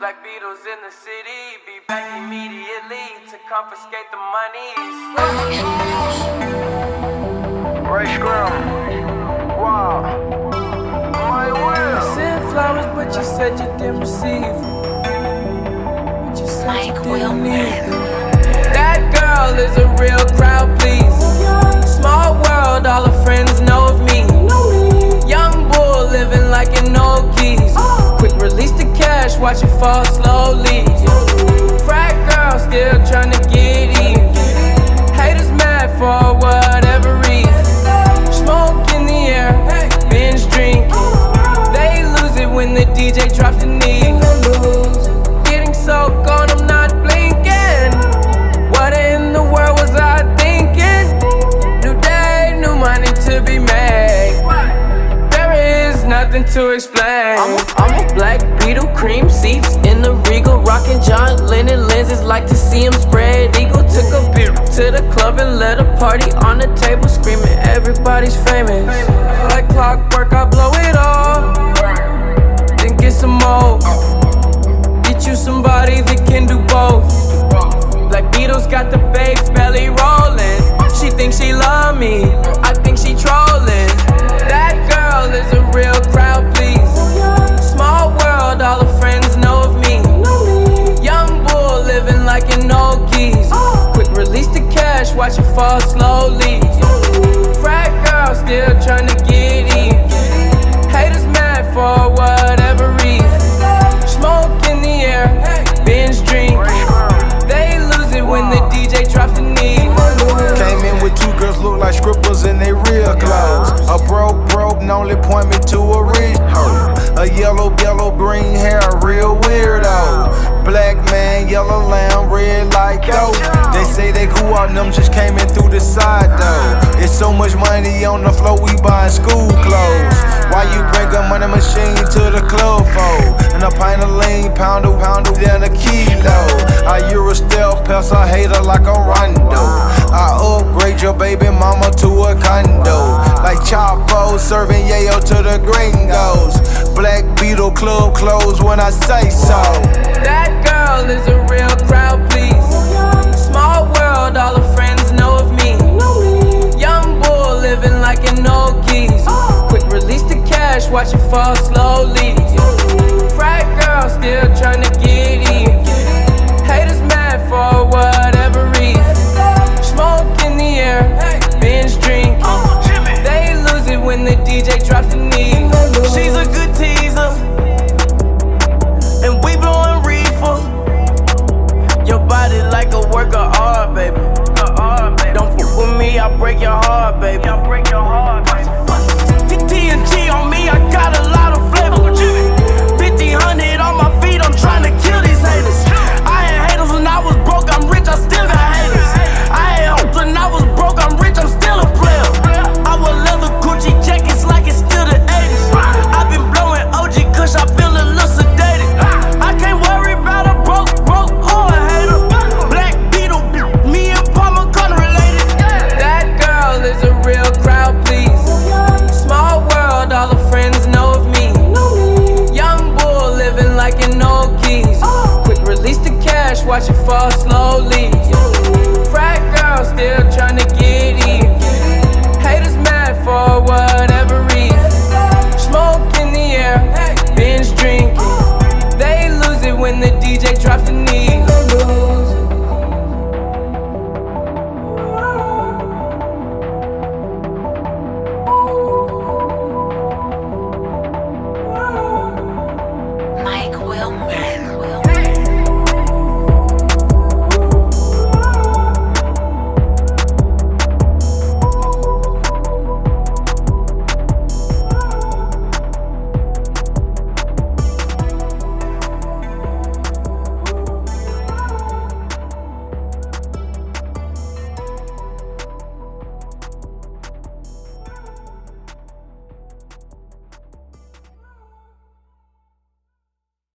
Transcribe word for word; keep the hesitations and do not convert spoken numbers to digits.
Black Beatles in the city, be back immediately to confiscate the monies. Ray Scrum, wow, my will. I sent flowers, but you said you didn't receive them. But you said Mike you Will didn't need them. That girl is a real crowd pleaser. Small world, all her friends know of me. Young bull living like an old keys. Quick release the cash, watch it fall slowly. Frat girl still tryna get even. Haters mad for whatever reason. Smoke in the air, binge drinking. They lose it when the D J drops the knee. Getting so gone, I'm not blinking. What in the world was I thinking? New day, new money to be made. There is nothing to explain. I'm a, I'm a black Beetle, cream seats in the Regal, rockin' John Lennon lenses, like to see him spread eagle. Took a beer to the club and let a party on the table, screaming everybody's famous. Like clockwork, I blow it all, then get some more. Get you somebody that can do both. Black Beatles got the babes belly rolling. She thinks she love me, I think she trolling. That girl is a real crowd pleaser. Small world, all her friends know of me. Young bull living like an old geese. Quick release the cash, watch it fall slowly. Frat girl still tryna get even. Haters mad for whatever reason. Smoke in the air, binge drinking. They lose it when the D J drops the knee. Came in with two girls look like scribbles in they real clothes. A broke broke only point me to a rich hoe. A yellow, yellow, green hair, real weirdo. Black man, yellow lamb, red like dough. They say they grew out, them just came in through the side though. It's so much money on the floor, we buying school clothes. Why you bring a money machine to the club for? And a pint of lean, pound a pound then a kilo. I Euro stealth, pass a hater like a Rondo. I upgrade your baby mama to a condo. Like Chapo serving yayo to the gringos. Black Beetle club closed when I say so. That girl is a real crowd pleaser. Small world, all her friends know of me. Young bull living like an old geese. Quick release the cash, watch it fall slowly. Frat girl still tryna get even. Haters mad for whatever reason. Smoke in the air, binge drinking. They lose it when the D J drops the knee. She's a good teaser, and we blowin' reefer. Your body like a work of art, baby. Don't fuck with me, I'll break your heart, baby.